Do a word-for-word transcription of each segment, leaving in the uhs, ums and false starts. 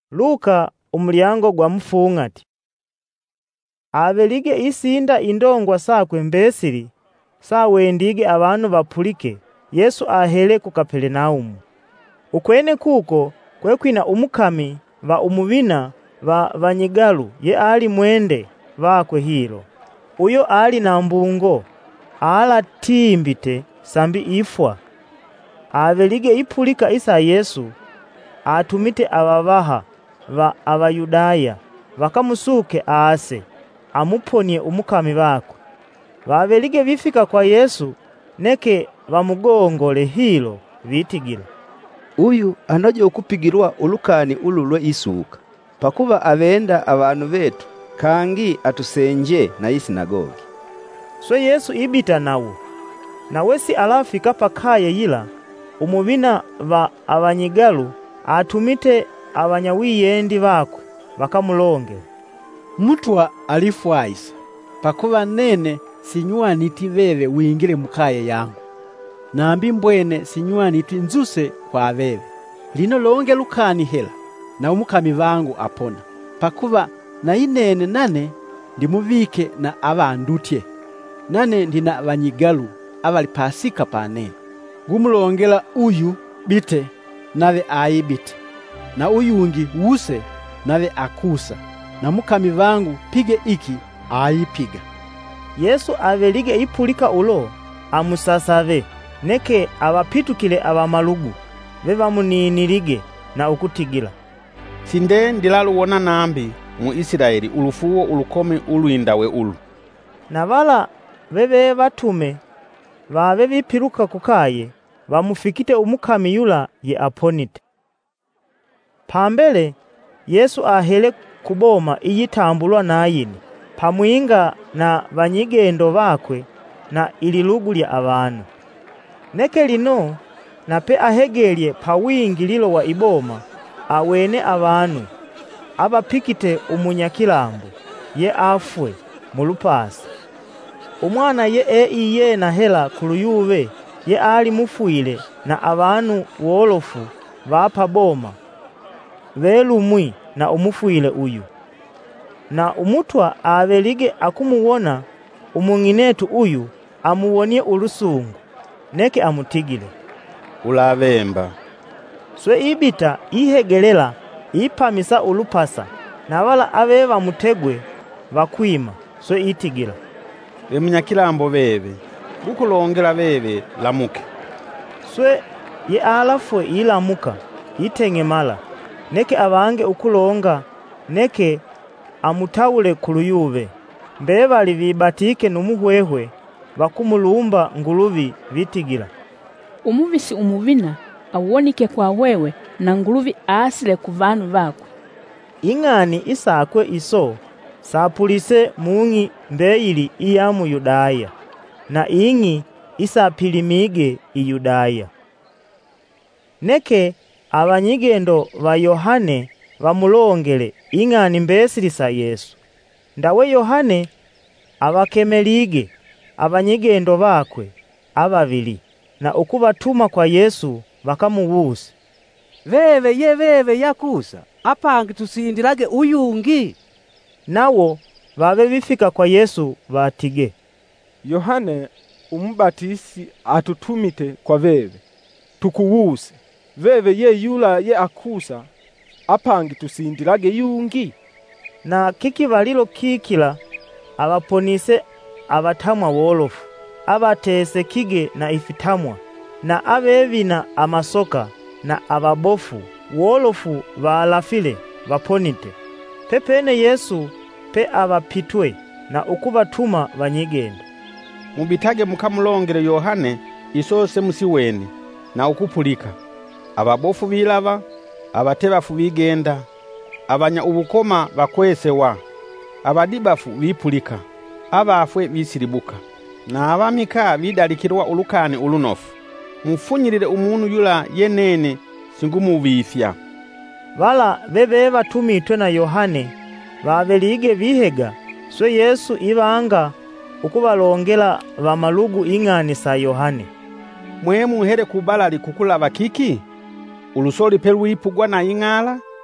Luka umulyango gwa mufung'ati. Abelige isinda indongwa sakwe mbesili sawendige abantu bapulike Yesu ahele ku Kaperinaumu. Ukwene kuko kwekwina umukami va umuvina va vanyigalu ye ali mwende vakwe hilo. Uyo ali na mbungo ala timbite sambi ifwa. Abelige ipulika isa Yesu atumite ababaha va Abayudaya vakamusuke ase amuponie umukami bakwe. Babelige bifika kwa Yesu neke bamugongole hilo bitigila, uyu anoje okupigirwa ulukani ululwe isuka pakuba abenda abantu betu kangi atusenje na isinagogi. So Yesu ibita nawo nawe si alafika pakaya yila umuvina va abanyigalu atumite abanyawiyendi bakwe bakamulonge, Mutwa alifwaisa pakuba nene sinywaniti veve wingile mukaya yangu, nambi mbwene sinywaniti nzuse kwa veve. Lino longe lukani hela na umukami vangu apona, pakuba na inene nane ndimuvike na abandutye, nane ndina abanyigalu abali pasika panene. Ngumulongela uyu bite nave aibite, na uyungi wuse nave akusa, na mukami vangu pige iki aipiga. Yesu abelige ipulika ulo amusasave neke abapitukile abamalugu bebamuninirige na ukutigila, Sinde ndilaluwona nambi mu Isiraeli ulufuwo ulukome ulwindawe ulu. Na bala bebe batume babe bipiruka kukaye bamufikite umukami yula ye aponite. Pambele Yesu ahele kuboma iyitambulwa nayini pamwinga na banyigendo bakwe na ililugu lya abantu. Neke lino nape ahegelye pawingililo wa iboma awene abantu abapikite umunyakilambo ye afwe mulupasi. Umwana ye eiye na hela kuluyuve ye ali mufuile na abantu wolofu bapa boma velumwi na umufuile uyu. Na umutwa abelige akumuwona umung'inetu uyu amuwonie ulusungu neke amutigile, Ulavemba. Swe ibita ihegelela ipamisa ulupasa na wala abeba mutegwe bakwima. Swe itigila, Emunyakilambo bebe bukulongela bebe lamuke. Swe ye alafwe ilamuka itengemala neke abange ukulonga neke amutawule kuluyuve. Mbebali bibatike numuhwehwe bakumulumba nguluvi bitigila, Umuvisi umuvina awonike kwa wewe na nguluvi asile ku vanhu vakwe. Ing'ani isakwe iso sapulise mung'i mbeyili iya mu Yudaya na ing'i isapilimige i Yudaya. Neke abanyigendo ba Yohane bamulongele ing'ani mbesili sa Yesu. Ndawe Yohane abakemelige abanyigendo bakwe ababili na ukubatuma kwa Yesu bakamubuza, Veve ye veve yakusa apange tusindilage uyungi? Nawo babe bifika kwa Yesu batige, Yohane umubatisi atutumite kwa veve tukuwuse veve ye yula ye akusa apange tusindilage yungi? Na kikibalilo kikila abaponise abatamwa wolofu abatese kige na ifitamwa na abebina amasoka na ababofu wolofu balafile baponite. Pepene Yesu pe abapitwe na ukubatuma banyigendo. Mubitage mukamulongele Yohane isose musiweni na ukupulika. Ababofu bilava, abatebafu bigenda, abanya ubukoma bakwesewa, abadibafu bipulika, abafwe bisiribuka, na abamika bidalikirwa ulukani ulunofu. Mufunyirire umuntu yula yenene singumubifya. Bala bebe batumitwe na Yohane babelige bihega. So Yesu ibanga ukubalongela bamalugu ing'ani sa Yohane, Mwe muhere kubalali kukulaba kiki? Ulusoli pelwipugwa na ing'ala?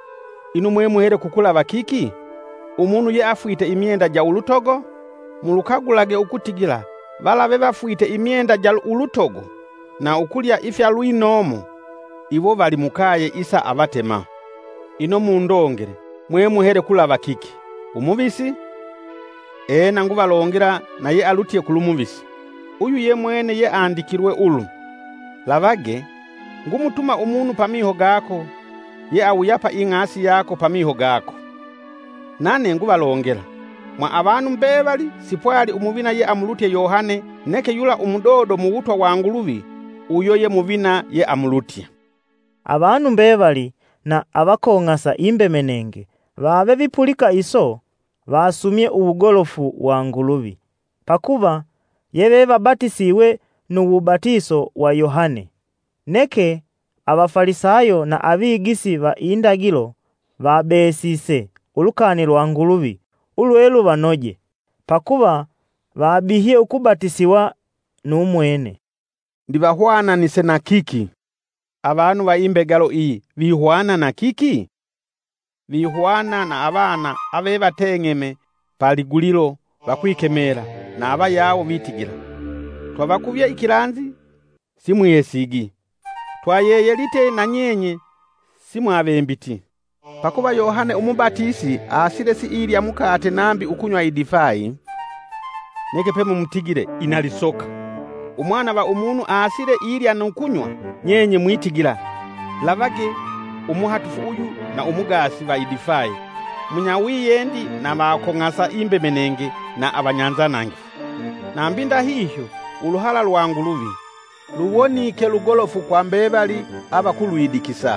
inu mwe muhere kukulaba kiki? Umuntu ye afwite imyenda ja ulutogo, mulukagulage ukutigila balabe bafwite imyenda ja ulutogo na ukulya ifya lwinomo, ibo bali mukaye isa abatema. Ino mundongere, mwe muhere kulaba kiki? Umubisi? Ena ngubalongera naye alutiye kulumubisi. Uyu ye mwene ye andikirwe ulu. Labage, ngumutuma umuntu pamiho gako, ye awuyapa ing'asi yako pamiho gako. Nane ngubalongera, mwa abantu mbebali sipwali umuvina ye amulutiye Yohane, neke yula umudodo mu butwa wa nguluvi, uyo ye muvina ye amulutiye. Abantu mbebali na abakong'asa imbemenenge babe bipulika iso basumye ubugolofu wa nguluvi, pakuba yebe babatisiwe n'ububatiso wa Yohane. Neke abafarisayo na abigisi ba indagilo babesise ulukani lwa nguluvi ulwelu banoje, pakuba babihiye ukubatisiwa n'umwene. Ndibahwana nise na kiki? Abantu ba imbegalo iyi bihwana na kiki? Bihwana na abana abe batengeme paligulilo bakwikemera na aba yawo bitigira. Twabakubye ikiranzi simuyesigi, twayeyelite na nyenye simwabembiti. Pakuba Yohane umubatisi asile si ilya mukate nambi ukunywa idifai, neke pe mumutigire inalisoka. Umwana ba umuntu asile ilya nukunywa, nyenye mwitigira. Labage umuhatufu uyu na umugasi ba idifai, munyawiyendi na bakong'asa imbemenenge na abanyanzanange. Nambinda hihyo uluhala lwa nguluvi luwonike lugolofu kwa mbebali abakulwidikisa.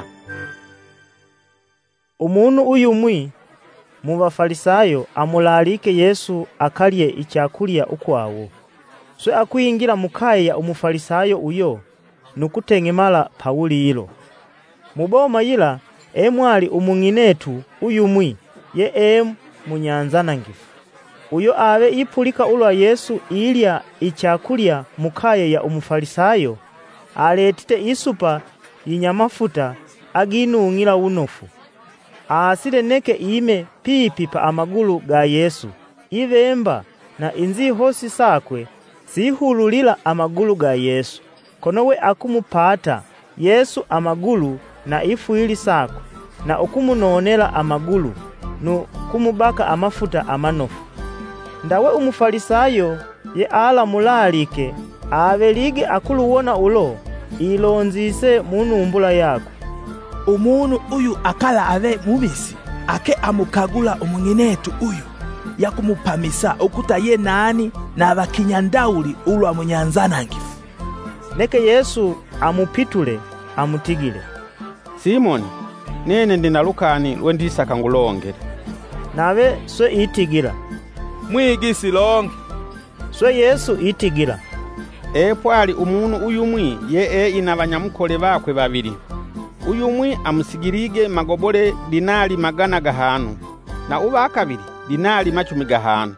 Umuntu uyu mwi mu bafarisayo amulalike Yesu akalye icyakulya ukwawo. Swe akwingira mukaye ya umufarisayo uyo nukutengemala Pawulilo. Muboma yila emwali umung'inetu uyu mwi ye em munyanzanangifu. Uyo abe ipulika ulwa Yesu ilya icyakulya mukaye ya umufarisayo, aletite isupa yinyamafuta aginung'ila unofu. Asile neke ime pipi pa amagulu ga Yesu, ivemba na inzi hosi sakwe sihululila amagulu ga Yesu. Konowe akumupata Yesu amagulu na ifuili sakwe na ukumunonela amagulu nu kumubaka amafuta amanofu. Ndawe umufarisayo ye ala mulalike abelige akuluwona ulo ilonzise munumbula yako. Umuntu uyu akala abe mubisi ake amukagula umung'inetu uyu yakumupamisa ukuta ye nani na abakinyandauli ulwa munyanzanangifu. Neke Yesu amupitule amutigile, Simoni, nene ndinalukani lwendisaka ngulongere. Nawe swe itigira, Mwigisi longe. Swe Yesu itigira, Epwali umuntu uyu mwi ye e inabanyamukole bakwe babiri. Uyu mwi amusigirige magobole dinali magana gahanu, na uba akabiri dinali machumi gahanu.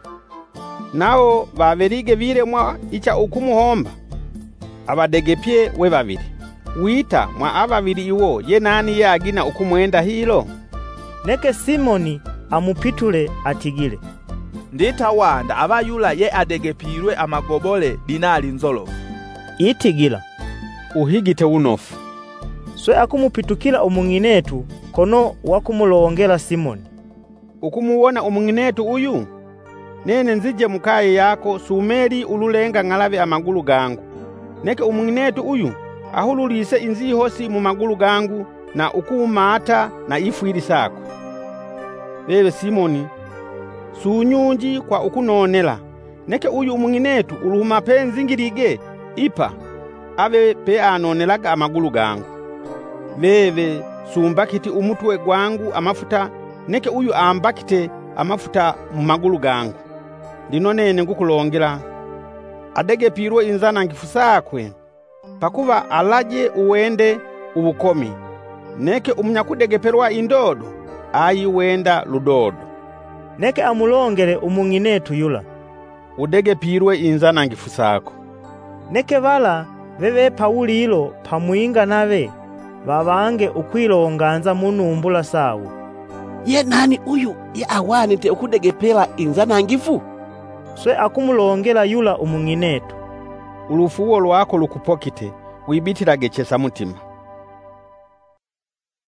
Nao baberige biremwa icha ukumuhomba. Abadegepye we babiri. Wita mwa ababiri iwo ye nani yagina ukumwenda hilo? Neke Simoni amupitule atigile, Ndita wanda abayula ye adegepirwe amagobole dinali nzolofu. Itigila, Uhigite unofu. Swe akumupitukila umung'inetu kono wakumulongela Simoni, Ukumuwona umung'inetu uyu? Nene nzije mukaye yako sumeri ululenga ng'alabe amagulu gangu. Neke umung'inetu uyu ahululise inzi hosi mu magulu gangu na ukumata na ifuili sako. Bebe Simoni, sunyunji kwa ukunonela. Neke uyu umung'inetu uluma pe nzingirige ipa abe pe anonelaga amagulu gangu. Bebe sumbakiti umutwe gwangu amafuta, neke uyu ambakite amafuta mu magulu gangu. Lino nene ngukulongela adegepirwe inzanangifu sakwe, pakuba alaje uwende ubukomi. Neke umunyakudegeperwa indodo ayi wenda ludodo. Neke amulongele umung'inetu yula, Udegepirwe inzanangifu sako. Neke bala bebe Pawulilo pamwinga nabe babange ukwilonganza munumbula sawo. ye nani uyu ye awanite ukudegepela inzanangifu? Swe akumulongela yula umung'inetu. Ulufuwo lwako lukupokite, wibitilage chesa mutima.